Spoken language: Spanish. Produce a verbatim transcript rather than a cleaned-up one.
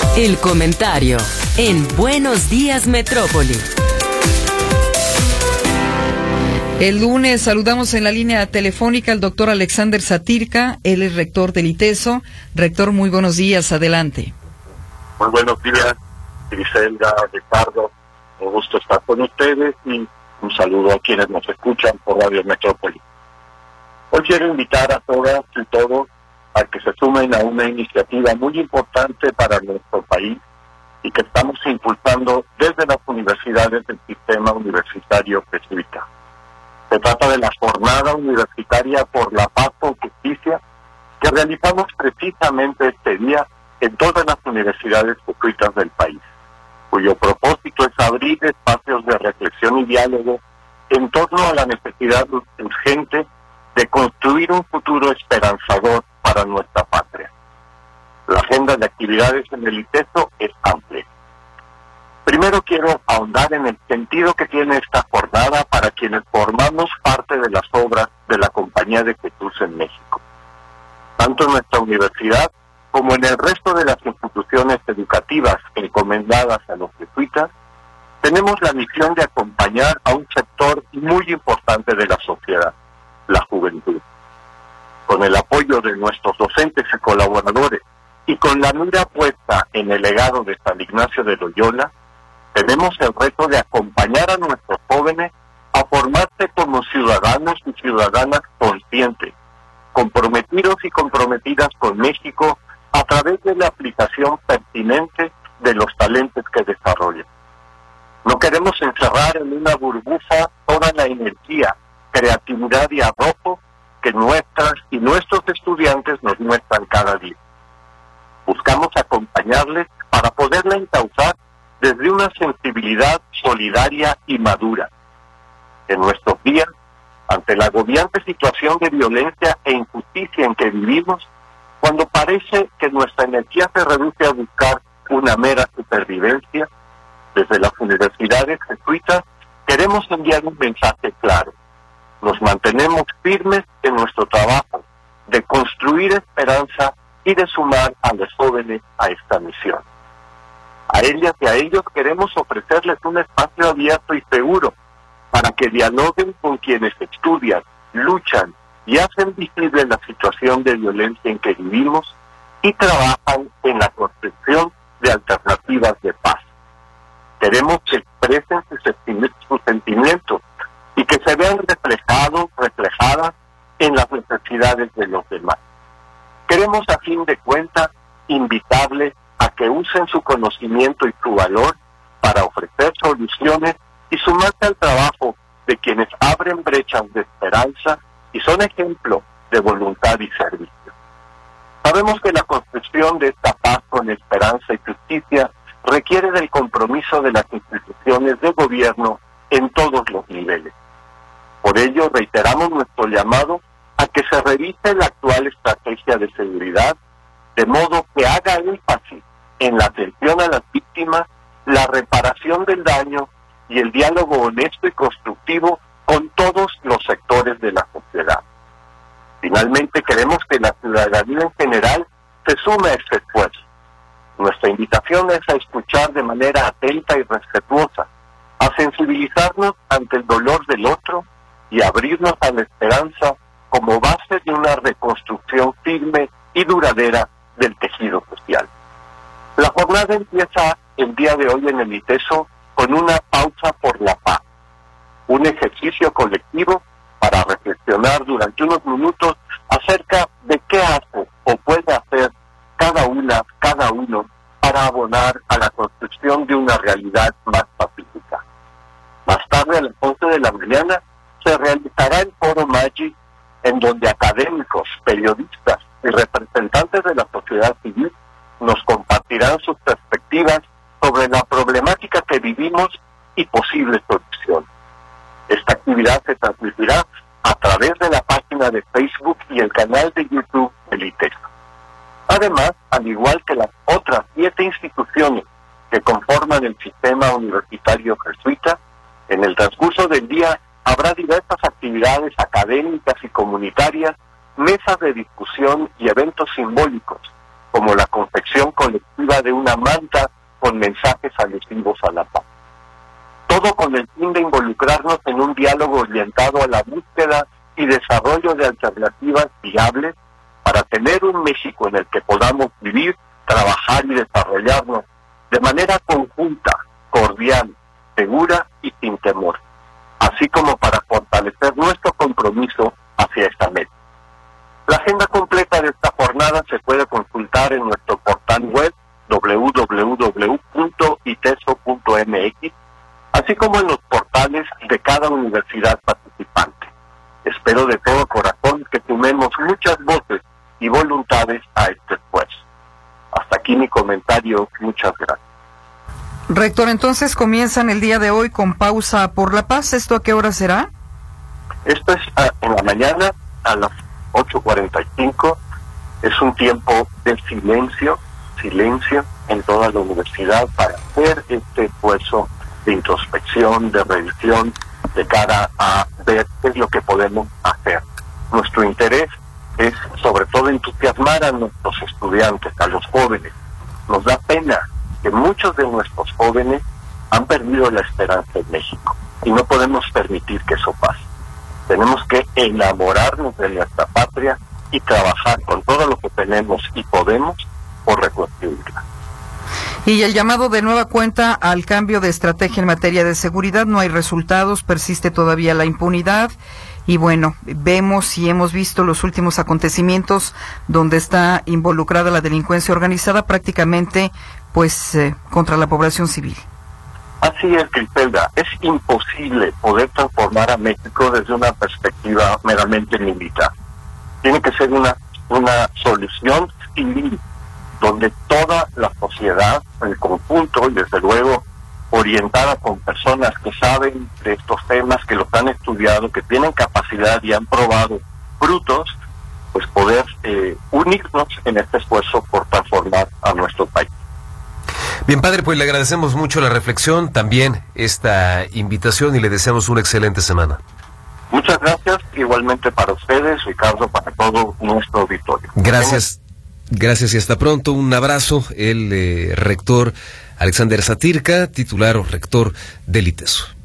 El comentario en Buenos Días Metrópoli. El lunes saludamos en la línea telefónica al doctor Alexander Satirka. Él es rector del ITESO. Rector, muy buenos días, adelante. Muy buenos días, Griselda, Ricardo. Un gusto estar con ustedes y un saludo a quienes nos escuchan por Radio Metrópoli. Hoy quiero invitar a todas y todos a que se sumen a una iniciativa muy importante para nuestro país y que estamos impulsando desde las universidades del sistema universitario jesuita. Se trata de la Jornada Universitaria por la Paz con Justicia, que realizamos precisamente este día en todas las universidades jesuitas del país, cuyo propósito es abrir espacios de reflexión y diálogo en torno a la necesidad urgente de construir un futuro esperanzador para nuestra patria. La agenda de actividades en el ITESO es amplia. Primero quiero ahondar en el sentido que tiene esta jornada para quienes formamos parte de las obras de la Compañía de Jesús en México. Tanto en nuestra universidad como en el resto de las instituciones educativas encomendadas a los jesuitas, tenemos la misión de acompañar a un sector muy importante de la sociedad, la juventud. Con el apoyo de nuestros docentes y colaboradores y con la mira puesta en el legado de San Ignacio de Loyola, tenemos el reto de acompañar a nuestros jóvenes a formarse como ciudadanos y ciudadanas conscientes, comprometidos y comprometidas con México a través de la aplicación pertinente de los talentos que desarrollan. No queremos encerrar en una burbuja toda la energía, creatividad y arrojo que nuestras y nuestros estudiantes nos muestran cada día. Buscamos acompañarles para poderla encauzar desde una sensibilidad solidaria y madura. En nuestros días, ante la agobiante situación de violencia e injusticia en que vivimos, cuando parece que nuestra energía se reduce a buscar una mera supervivencia, desde las universidades jesuitas queremos enviar un mensaje claro. Nos mantenemos firmes en nuestro trabajo de construir esperanza y de sumar a los jóvenes a esta misión. A ellas y a ellos queremos ofrecerles un espacio abierto y seguro para que dialoguen con quienes estudian, luchan y hacen visible la situación de violencia en que vivimos y trabajan en la construcción de alternativas de paz. Queremos que expresen sus sentimientos y que se vean reflejados, reflejadas en las necesidades de los demás. Queremos, a fin de cuentas, invitarles a que usen su conocimiento y su valor para ofrecer soluciones y sumarse al trabajo de quienes abren brechas de esperanza y son ejemplo de voluntad y servicio. Sabemos que la construcción de esta paz con esperanza y justicia requiere del compromiso de las instituciones de gobierno en todos los niveles. Por ello, reiteramos nuestro llamado a que se revise la actual estrategia de seguridad, de modo que haga énfasis en la atención a las víctimas, la reparación del daño y el diálogo honesto y constructivo con todos los sectores de la sociedad. Finalmente, queremos que la ciudadanía en general se sume a este esfuerzo. Nuestra invitación es a escuchar de manera atenta y respetuosa, a sensibilizarnos ante el dolor del otro y abrirnos a la esperanza como base de una reconstrucción firme y duradera del tejido social. La jornada empieza el día de hoy en el ITESO con una pausa por la paz, un ejercicio colectivo para reflexionar durante unos minutos acerca de qué hace o puede hacer cada una, cada uno para abonar a la construcción de una realidad más pacífica. Más tarde, a las once de la mañana, se realizará el Foro Magic, en donde académicos, periodistas y representantes de la sociedad civil nos compartirán sus perspectivas sobre la problemática que vivimos y posibles soluciones. Esta actividad se transmitirá a través de la página de Facebook y el canal de YouTube del ITESO. Además, al igual que las otras siete instituciones que conforman el sistema universitario jesuita, en el transcurso del día habrá diversas actividades académicas y comunitarias, mesas de discusión y eventos simbólicos como la confección colectiva de una manta con mensajes alusivos a la paz. Todo con el fin de involucrarnos en un diálogo orientado a la búsqueda y desarrollo de alternativas viables para tener un México en el que podamos vivir, trabajar y desarrollarnos de manera conjunta, cordial, segura y sin temor, así como para fortalecer nuestro compromiso hacia esta meta. La agenda completa de esta jornada se puede consultar en nuestro portal web doble u doble u doble u punto iteso punto eme equis, así como en los portales de cada universidad participante. Espero de todo corazón que sumemos muchas voces y voluntades a este esfuerzo. Hasta aquí mi comentario. Muchas gracias. Rector, entonces comienzan el día de hoy con Pausa por la Paz. ¿Esto a qué hora será? Esto es uh, en la mañana a las ocho cuarenta y cinco. Es un tiempo de silencio, silencio en toda la universidad para hacer este esfuerzo de introspección, de revisión, de cara a ver qué es lo que podemos hacer. Nuestro interés es sobre todo entusiasmar a nuestros estudiantes, a los jóvenes. Nos da pena que muchos de nuestros jóvenes han perdido la esperanza en México y no podemos permitir que eso pase. Tenemos que enamorarnos de nuestra patria y trabajar con todo lo que tenemos y podemos por reconstruirla. Y el llamado de nueva cuenta al cambio de estrategia en materia de seguridad, no hay resultados, persiste todavía la impunidad y bueno, vemos y hemos visto los últimos acontecimientos donde está involucrada la delincuencia organizada prácticamente pues eh, contra la población civil. Así es, Griselda, es imposible poder transformar a México desde una perspectiva meramente militar. Tiene que ser una, una solución civil, donde toda la sociedad, el conjunto, y desde luego orientada con personas que saben de estos temas, que los han estudiado, que tienen capacidad y han probado frutos, pues poder eh, unirnos en este esfuerzo por transformar a nuestro país. Bien, padre, pues le agradecemos mucho la reflexión, también esta invitación y le deseamos una excelente semana. Muchas gracias, igualmente para ustedes, Ricardo, para todo nuestro auditorio. Gracias, gracias y hasta pronto. Un abrazo, el eh, rector Alexander Satirka, titular o rector del ITESO.